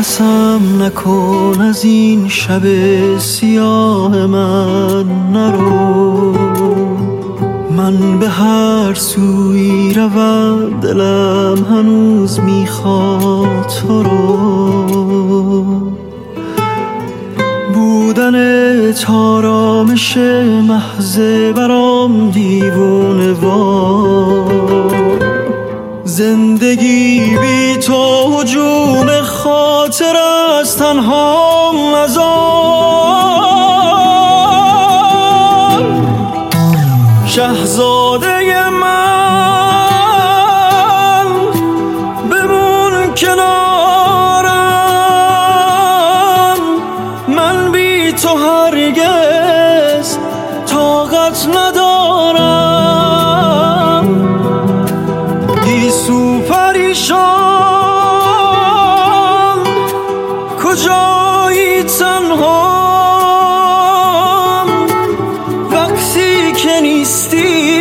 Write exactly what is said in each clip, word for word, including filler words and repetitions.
نفسم نکن از این شب سیاه من نرو. من به هر سوی روم دلم هنوز میخواد تو رو. بودن تارامش محض برام دیوونه وار. زندگی بی تو هجوم خاطر از تنها مزار. شهزاده من بمون کنارم، من بی تو هرگز طاقت ندارم. گیسو پریشان کجایی تنها وقتی که نیستی،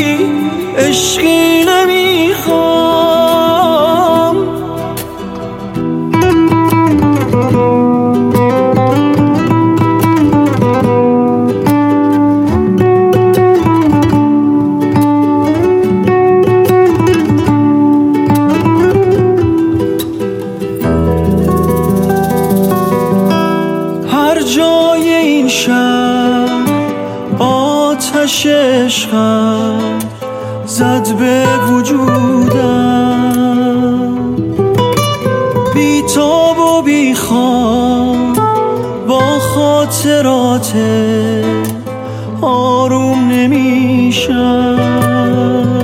عشقی نمیخوام. هر جای این شهر آتش عشقم زد به وجودم. بی تاب و بی خواب با خاطرات آروم نمیشم.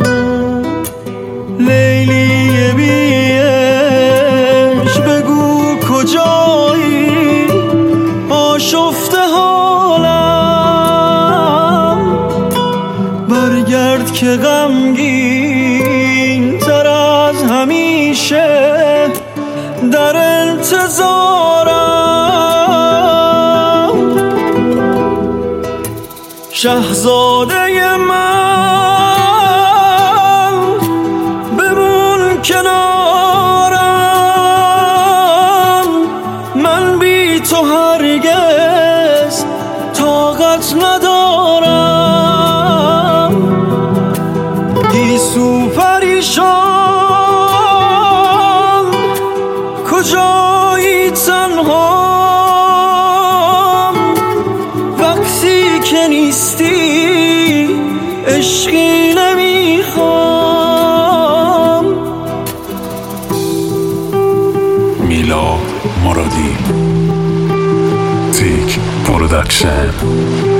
لیلی بی عشق بگو کجایی، آشفته حالم. برگرد که غمگین تر از همیشه در انتظارم. شهزاده من بمون کنارم، من بی تو هرگز طاقت ندارم. گیسو پریشان کجایی تنها وقتی که نیستی، عشقی نمیخوام. میلاد مرادی، تیک پرودکشن.